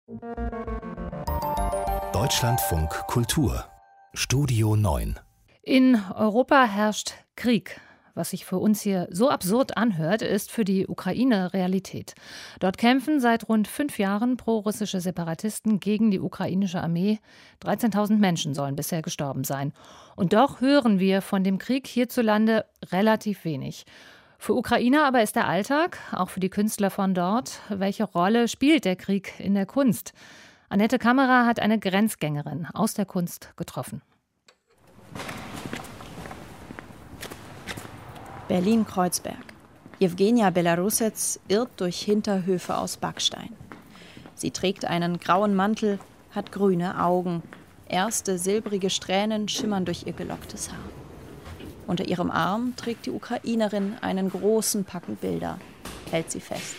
Deutschlandfunk Kultur Studio 9. In Europa herrscht Krieg. Was sich für uns hier so absurd anhört, ist für die Ukraine Realität. Dort kämpfen seit rund 5 Jahren prorussische Separatisten gegen die ukrainische Armee. 13.000 Menschen sollen bisher gestorben sein. Und doch hören wir von dem Krieg hierzulande relativ wenig. Für Ukrainer aber ist der Alltag, auch für die Künstler von dort. Welche Rolle spielt der Krieg in der Kunst? Annette Kammerer hat eine Grenzgängerin aus der Kunst getroffen. Berlin-Kreuzberg. Jewgenia Belarusets irrt durch Hinterhöfe aus Backstein. Sie trägt einen grauen Mantel, hat grüne Augen. Erste silbrige Strähnen schimmern durch ihr gelocktes Haar. Unter ihrem Arm trägt die Ukrainerin einen großen Packen Bilder, hält sie fest.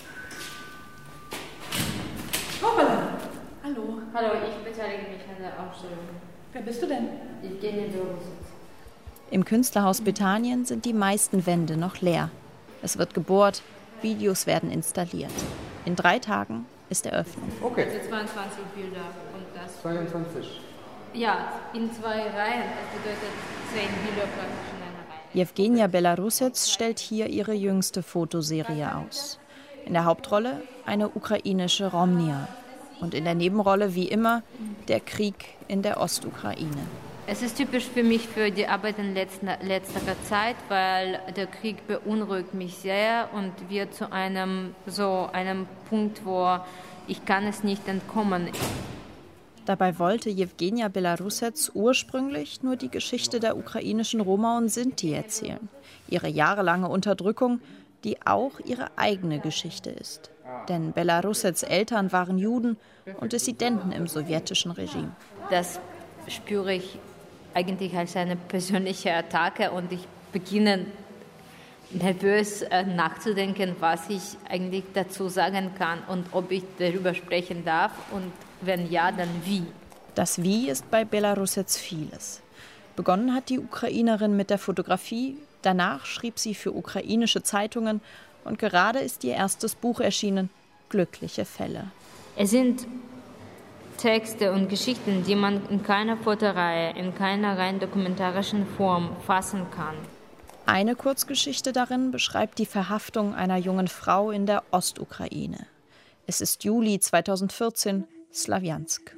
Hoppala! Hallo. Hallo, ich beteilige mich an der Ausstellung. Wer bist du denn? Jewgenia Belarusets. Im Künstlerhaus Bethanien sind die meisten Wände noch leer. Es wird gebohrt, Videos werden installiert. In 3 Tagen ist Eröffnung. Okay. Also 22 Bilder und das. 22? Ja, in 2 Reihen. Das bedeutet 10 Bilder praktisch in einer Reihe. Jewgenia Belarusets stellt hier ihre jüngste Fotoserie aus. In der Hauptrolle eine ukrainische Romnia. Und in der Nebenrolle, wie immer, der Krieg in der Ostukraine. Es ist typisch für mich für die Arbeit in letzter Zeit, weil der Krieg beunruhigt mich sehr und wird zu einem Punkt, wo ich kann es nicht entkommen. Dabei wollte Jewgenia Belarusets ursprünglich nur die Geschichte der ukrainischen Roma und Sinti erzählen. Ihre jahrelange Unterdrückung, die auch ihre eigene Geschichte ist. Denn Belarusets Eltern waren Juden und Dissidenten im sowjetischen Regime. Das spüre ich eigentlich als eine persönliche Attacke und ich beginne nervös nachzudenken, was ich eigentlich dazu sagen kann und ob ich darüber sprechen darf und wenn ja, dann wie. Das Wie ist bei Belarusets vieles. Begonnen hat die Ukrainerin mit der Fotografie, danach schrieb sie für ukrainische Zeitungen und gerade ist ihr erstes Buch erschienen, Glückliche Fälle. Es sind Texte und Geschichten, die man in keiner Fotoreihe, in keiner rein dokumentarischen Form fassen kann. Eine Kurzgeschichte darin beschreibt die Verhaftung einer jungen Frau in der Ostukraine. Es ist Juli 2014, Slawjansk.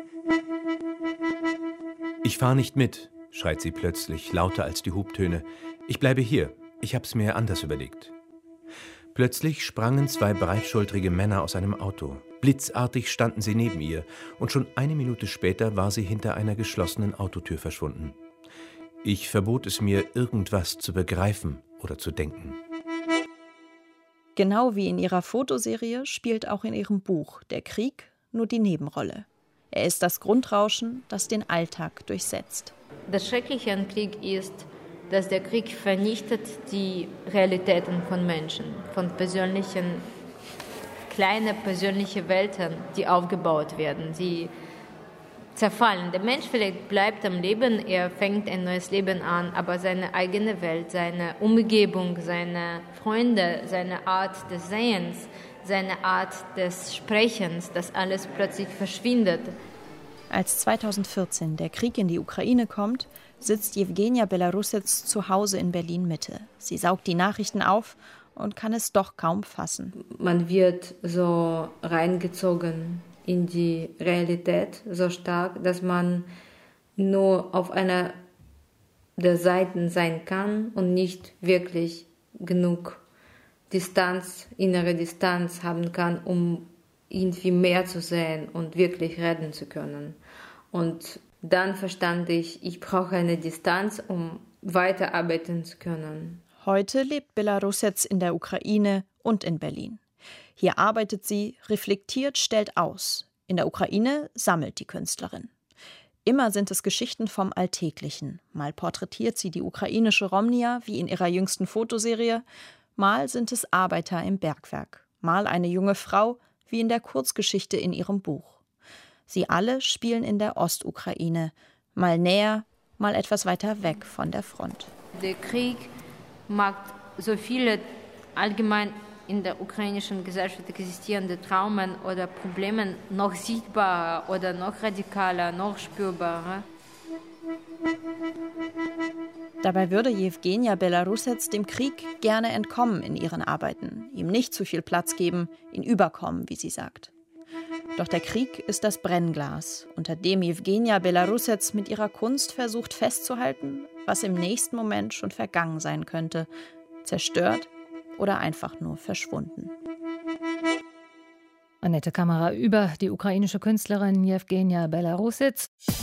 Ich fahre nicht mit, schreit sie plötzlich, lauter als die Hubtöne. Ich bleibe hier, ich hab's mir anders überlegt. Plötzlich sprangen 2 breitschultrige Männer aus einem Auto. Blitzartig standen sie neben ihr und schon eine Minute später war sie hinter einer geschlossenen Autotür verschwunden. Ich verbot es mir, irgendwas zu begreifen oder zu denken. Genau wie in ihrer Fotoserie spielt auch in ihrem Buch der Krieg nur die Nebenrolle. Er ist das Grundrauschen, das den Alltag durchsetzt. Das Schreckliche an Krieg ist, dass der Krieg vernichtet die Realitäten von Menschen, von kleine persönliche Welten, die aufgebaut werden, die zerfallen. Der Mensch vielleicht bleibt am Leben, er fängt ein neues Leben an, aber seine eigene Welt, seine Umgebung, seine Freunde, seine Art des Sehens, seine Art des Sprechens, das alles plötzlich verschwindet. Als 2014 der Krieg in die Ukraine kommt, sitzt Jewgenia Belarusets zu Hause in Berlin-Mitte. Sie saugt die Nachrichten auf und kann es doch kaum fassen. Man wird so reingezogen in die Realität so stark, dass man nur auf einer der Seiten sein kann und nicht wirklich genug innere Distanz haben kann, um irgendwie mehr zu sehen und wirklich reden zu können. Und dann verstand ich brauche eine Distanz, um weiterarbeiten zu können. Heute lebt Belarusets in der Ukraine und in Berlin. Hier arbeitet sie, reflektiert, stellt aus. In der Ukraine sammelt die Künstlerin. Immer sind es Geschichten vom Alltäglichen. Mal porträtiert sie die ukrainische Romnia, wie in ihrer jüngsten Fotoserie. Mal sind es Arbeiter im Bergwerk. Mal eine junge Frau, wie in der Kurzgeschichte in ihrem Buch. Sie alle spielen in der Ostukraine. Mal näher, mal etwas weiter weg von der Front. Der Krieg macht so viele allgemein in der ukrainischen Gesellschaft existierende Traumen oder Probleme noch sichtbarer oder noch radikaler, noch spürbarer. Dabei würde Jewgenia Belarusets dem Krieg gerne entkommen in ihren Arbeiten, ihm nicht zu viel Platz geben, ihn überkommen, wie sie sagt. Doch der Krieg ist das Brennglas, unter dem Jewgenia Belarusets mit ihrer Kunst versucht festzuhalten, was im nächsten Moment schon vergangen sein könnte, zerstört oder einfach nur verschwunden. Annette Kammerer über die ukrainische Künstlerin Jewgenia Belarusets.